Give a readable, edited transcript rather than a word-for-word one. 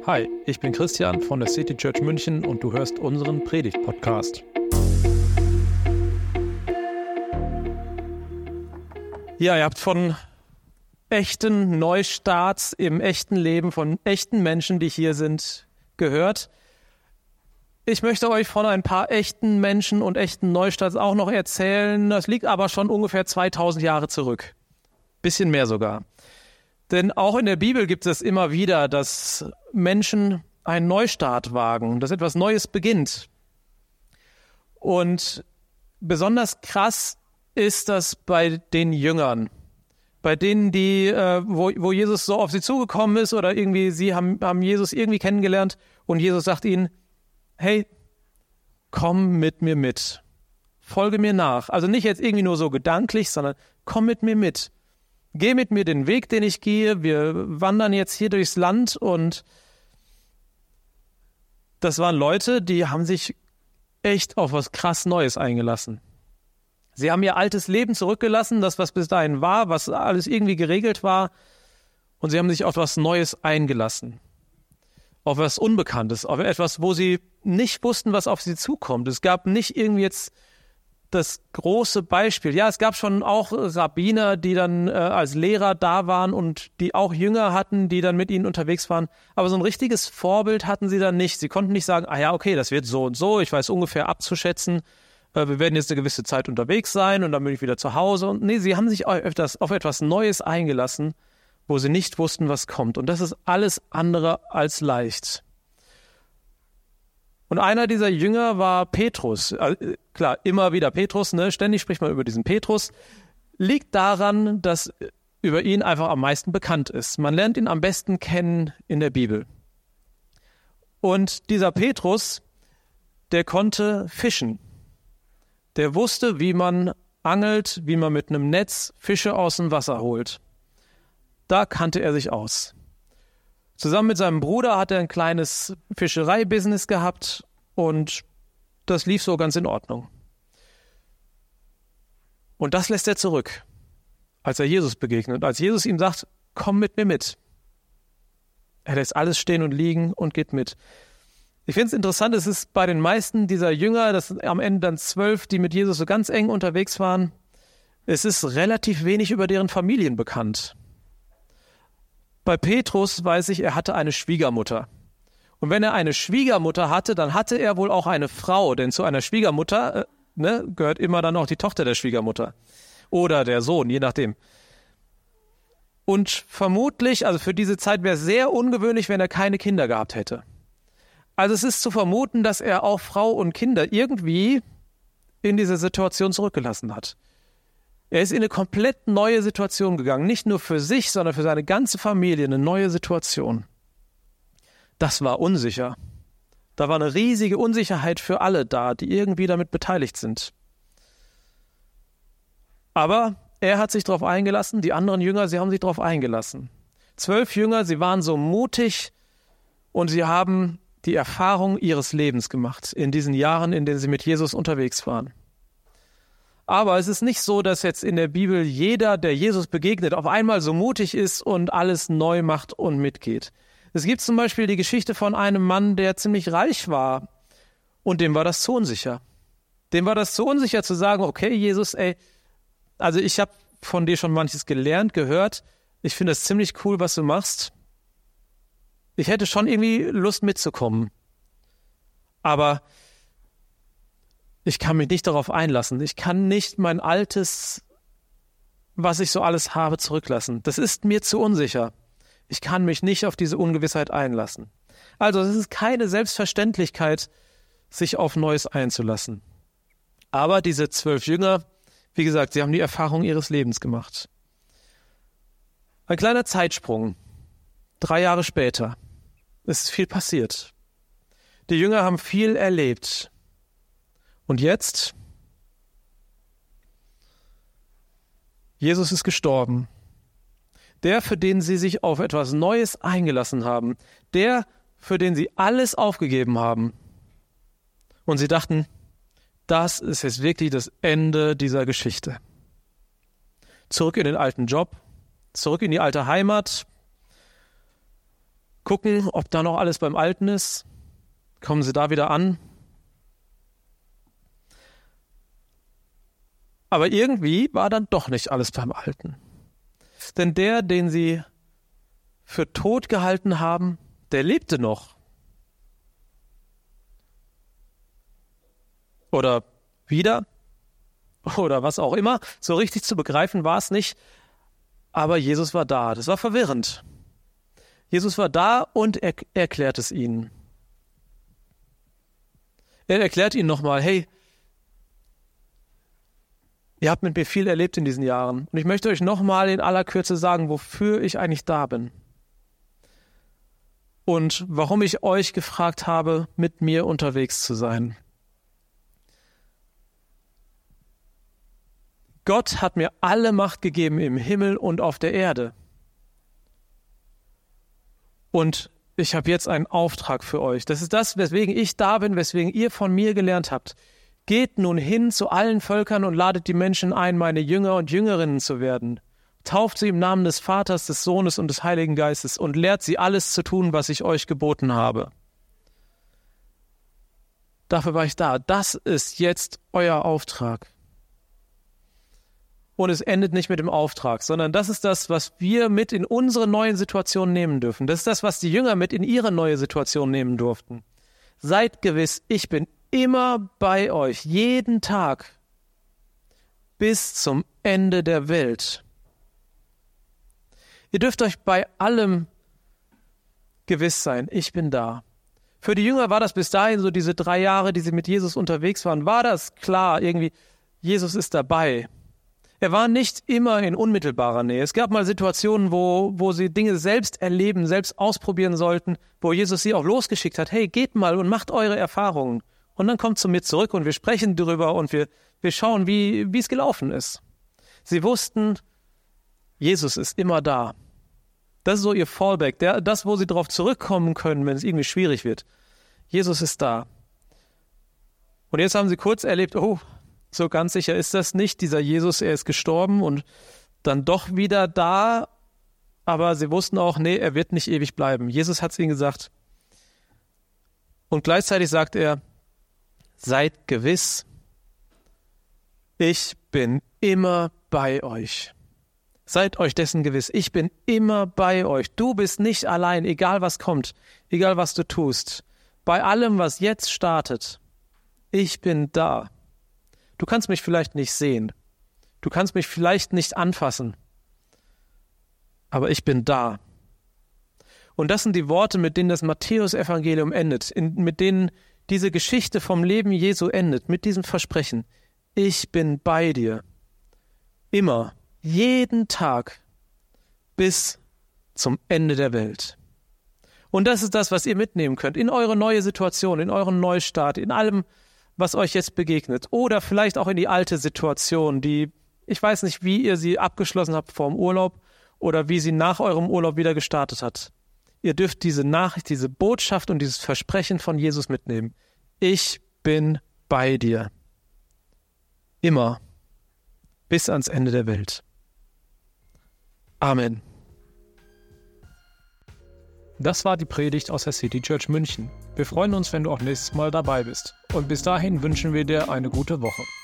Hi, ich bin Christian von der City Church München und du hörst unseren Predigt-Podcast. Ja, ihr habt von echten Neustarts im echten Leben, von echten Menschen, die hier sind, gehört. Ich möchte euch von ein paar echten Menschen und echten Neustarts auch noch erzählen. Das liegt aber schon ungefähr 2000 Jahre zurück. Bisschen mehr sogar. Denn auch in der Bibel gibt es immer wieder, dass Menschen einen Neustart wagen, dass etwas Neues beginnt. Und besonders krass ist das bei den Jüngern, bei denen, wo Jesus so auf sie zugekommen ist oder irgendwie sie haben Jesus irgendwie kennengelernt und Jesus sagt ihnen, hey, komm mit mir mit, folge mir nach. Also nicht jetzt irgendwie nur so gedanklich, sondern komm mit mir mit. Geh mit mir den Weg, den ich gehe. Wir wandern jetzt hier durchs Land und das waren Leute, die haben sich echt auf was krass Neues eingelassen. Sie haben ihr altes Leben zurückgelassen, das, was bis dahin war, was alles irgendwie geregelt war, und sie haben sich auf was Neues eingelassen. Auf was Unbekanntes, auf etwas, wo sie nicht wussten, was auf sie zukommt. Es gab nicht irgendwie jetzt das große Beispiel. Ja, es gab schon auch Rabbiner, die dann als Lehrer da waren und die auch Jünger hatten, die dann mit ihnen unterwegs waren. Aber so ein richtiges Vorbild hatten sie dann nicht. Sie konnten nicht sagen, okay, das wird so und so, ich weiß ungefähr abzuschätzen, wir werden jetzt eine gewisse Zeit unterwegs sein und dann bin ich wieder zu Hause. Und nee, sie haben sich auf etwas Neues eingelassen, wo sie nicht wussten, was kommt. Und das ist alles andere als leicht. Und einer dieser Jünger war Petrus. Klar, immer wieder Petrus, ne? Ständig spricht man über diesen Petrus. Liegt daran, dass über ihn einfach am meisten bekannt ist. Man lernt ihn am besten kennen in der Bibel. Und dieser Petrus, der konnte fischen. Der wusste, wie man angelt, wie man mit einem Netz Fische aus dem Wasser holt. Da kannte er sich aus. Zusammen mit seinem Bruder hat er ein kleines Fischereibusiness gehabt und das lief so ganz in Ordnung. Und das lässt er zurück, als er Jesus begegnet. Und als Jesus ihm sagt, komm mit mir mit. Er lässt alles stehen und liegen und geht mit. Ich finde es interessant, es ist bei den meisten dieser Jünger, das sind am Ende dann 12, die mit Jesus so ganz eng unterwegs waren, es ist relativ wenig über deren Familien bekannt. Bei Petrus weiß ich, er hatte eine Schwiegermutter. Und wenn er eine Schwiegermutter hatte, dann hatte er wohl auch eine Frau. Denn zu einer Schwiegermutter gehört immer dann auch die Tochter der Schwiegermutter. Oder der Sohn, je nachdem. Und vermutlich, also für diese Zeit wäre es sehr ungewöhnlich, wenn er keine Kinder gehabt hätte. Also es ist zu vermuten, dass er auch Frau und Kinder irgendwie in diese Situation zurückgelassen hat. Er ist in eine komplett neue Situation gegangen. Nicht nur für sich, sondern für seine ganze Familie eine neue Situation. Das war unsicher. Da war eine riesige Unsicherheit für alle da, die irgendwie damit beteiligt sind. Aber er hat sich darauf eingelassen, die anderen Jünger, sie haben sich darauf eingelassen. 12 Jünger, sie waren so mutig und sie haben die Erfahrung ihres Lebens gemacht in diesen Jahren, in denen sie mit Jesus unterwegs waren. Aber es ist nicht so, dass jetzt in der Bibel jeder, der Jesus begegnet, auf einmal so mutig ist und alles neu macht und mitgeht. Es gibt zum Beispiel die Geschichte von einem Mann, der ziemlich reich war und dem war das zu unsicher. Dem war das zu unsicher zu sagen, okay, Jesus, also ich habe von dir schon manches gelernt, gehört, ich finde es ziemlich cool, was du machst. Ich hätte schon irgendwie Lust mitzukommen. Aber ich kann mich nicht darauf einlassen. Ich kann nicht mein Altes, was ich so alles habe, zurücklassen. Das ist mir zu unsicher. Ich kann mich nicht auf diese Ungewissheit einlassen. Also es ist keine Selbstverständlichkeit, sich auf Neues einzulassen. Aber diese 12 Jünger, wie gesagt, sie haben die Erfahrung ihres Lebens gemacht. Ein kleiner Zeitsprung. 3 Jahre später. Es ist viel passiert. Die Jünger haben viel erlebt. Und jetzt? Jesus ist gestorben. Der, für den sie sich auf etwas Neues eingelassen haben. Der, für den sie alles aufgegeben haben. Und sie dachten, das ist jetzt wirklich das Ende dieser Geschichte. Zurück in den alten Job, zurück in die alte Heimat, gucken, ob da noch alles beim Alten ist. Kommen sie da wieder an? Aber irgendwie war dann doch nicht alles beim Alten. Denn der, den sie für tot gehalten haben, der lebte noch. Oder wieder. Oder was auch immer. So richtig zu begreifen war es nicht. Aber Jesus war da. Das war verwirrend. Jesus war da und er erklärt es ihnen. Er erklärt ihnen nochmal, hey, ihr habt mit mir viel erlebt in diesen Jahren. Und ich möchte euch nochmal in aller Kürze sagen, wofür ich eigentlich da bin. Und warum ich euch gefragt habe, mit mir unterwegs zu sein. Gott hat mir alle Macht gegeben im Himmel und auf der Erde. Und ich habe jetzt einen Auftrag für euch. Das ist das, weswegen ich da bin, weswegen ihr von mir gelernt habt. Geht nun hin zu allen Völkern und ladet die Menschen ein, meine Jünger und Jüngerinnen zu werden. Tauft sie im Namen des Vaters, des Sohnes und des Heiligen Geistes und lehrt sie alles zu tun, was ich euch geboten habe. Dafür war ich da. Das ist jetzt euer Auftrag. Und es endet nicht mit dem Auftrag, sondern das ist das, was wir mit in unsere neuen Situationen nehmen dürfen. Das ist das, was die Jünger mit in ihre neue Situation nehmen durften. Seid gewiss, ich bin immer bei euch, jeden Tag, bis zum Ende der Welt. Ihr dürft euch bei allem gewiss sein, ich bin da. Für die Jünger war das bis dahin so diese 3 Jahre, die sie mit Jesus unterwegs waren, war das klar, irgendwie, Jesus ist dabei. Er war nicht immer in unmittelbarer Nähe. Es gab mal Situationen, wo sie Dinge selbst erleben, selbst ausprobieren sollten, wo Jesus sie auch losgeschickt hat. Hey, geht mal und macht eure Erfahrungen. Und dann kommt zu mir zurück und wir sprechen darüber und wir schauen, wie es gelaufen ist. Sie wussten, Jesus ist immer da. Das ist so ihr Fallback, das, wo sie darauf zurückkommen können, wenn es irgendwie schwierig wird. Jesus ist da. Und jetzt haben sie kurz erlebt, oh, so ganz sicher ist das nicht. Dieser Jesus, er ist gestorben und dann doch wieder da. Aber sie wussten auch, nee, er wird nicht ewig bleiben. Jesus hat es ihnen gesagt. Und gleichzeitig sagt er, seid gewiss, ich bin immer bei euch. Seid euch dessen gewiss, ich bin immer bei euch. Du bist nicht allein, egal was kommt, egal was du tust. Bei allem, was jetzt startet, ich bin da. Du kannst mich vielleicht nicht sehen. Du kannst mich vielleicht nicht anfassen. Aber ich bin da. Und das sind die Worte, mit denen das Matthäus-Evangelium endet, mit denen diese Geschichte vom Leben Jesu endet, mit diesem Versprechen. Ich bin bei dir. Immer, jeden Tag, bis zum Ende der Welt. Und das ist das, was ihr mitnehmen könnt in eure neue Situation, in euren Neustart, in allem, was euch jetzt begegnet. Oder vielleicht auch in die alte Situation, die, ich weiß nicht, wie ihr sie abgeschlossen habt vor dem Urlaub oder wie sie nach eurem Urlaub wieder gestartet hat. Ihr dürft diese Nachricht, diese Botschaft und dieses Versprechen von Jesus mitnehmen. Ich bin bei dir. Immer. Bis ans Ende der Welt. Amen. Das war die Predigt aus der City Church München. Wir freuen uns, wenn du auch nächstes Mal dabei bist. Und bis dahin wünschen wir dir eine gute Woche.